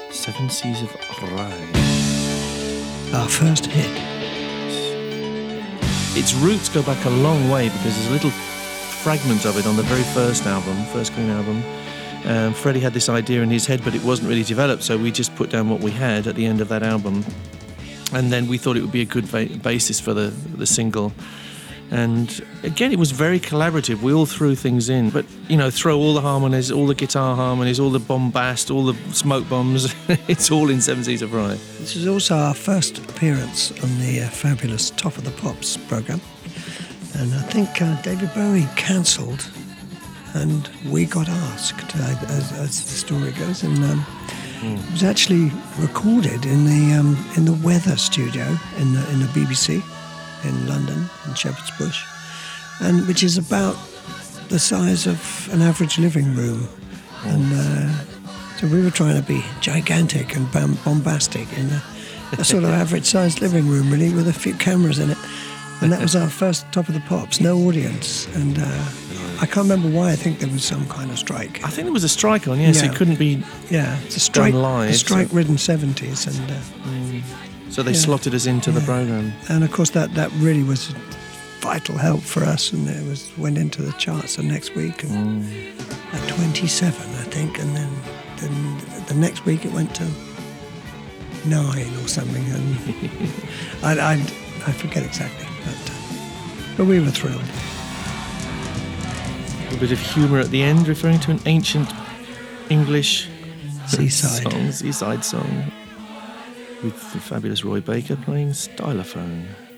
Seven Seas of Rhye. Our first hit. Its roots go back a long way because there's a little fragment of it on the very first album, first Queen album. Freddie had this idea in his head, but it wasn't really developed, so we just put down what we had at the end of that album. And then we thought it would be a good basis for the single. And again, it was very collaborative. We all threw things in, but, throw all the harmonies, all the guitar harmonies, all the bombast, all the smoke bombs. It's all in Seven Seas of Rhye. This was also our first appearance on the fabulous Top of the Pops programme. And I think David Bowie cancelled and we got asked, as the story goes. And it was actually recorded in the Weather studio in the BBC in London, in Shepherd's Bush, and which is about the size of an average living room. And so we were trying to be gigantic and bombastic in a sort of average-sized living room, really, with a few cameras in it. And that was our first Top of the Pops, no audience. And I can't remember why. I think there was some kind of strike. I think there was a strike on, yes. Yeah. It couldn't be it's a strike, done live. A strike-ridden 70s. And so they slotted us into the programme. And of course that really was vital help for us, and it went into the charts the next week and at 27, I think, and then the next week it went to 9 or something, and I forget exactly, but we were thrilled. A bit of humour at the end, referring to an ancient English seaside song, with the fabulous Roy Baker playing stylophone.